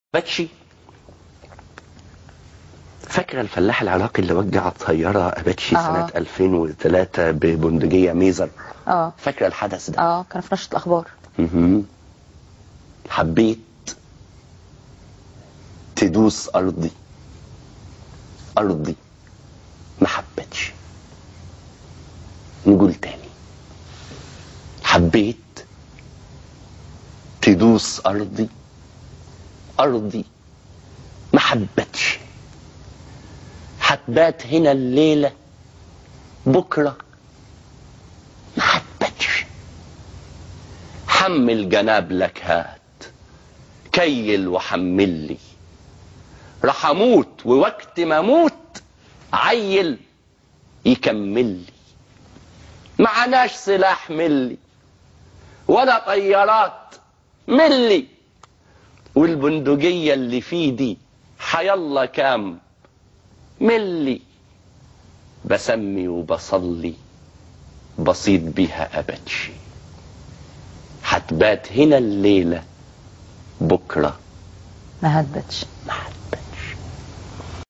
باتشي. فاكرة الفلاح العراقي اللي وجع طيارة أباتشي سنة 2003 ببندقية ميزر؟ فاكرة الحدث ده؟ كان في نشرة الأخبار. حبيت تدوس أرضي ما حبتش. نقول تاني، حبيت تدوس أرضي ما حبتش. هتبات هنا الليلة بكرة ما حبتش. حمل جناب لك هات، كيل وحمل لي، رح اموت ووقت ما اموت عيل يكمل لي. معناش سلاح ملي ولا طيارات ملي، والبندقية اللي في دي حيالله كام ملي. بسمي وبصلي بصيد بيها أباتشي. هتبات هنا الليلة بكرة ما هتبتش.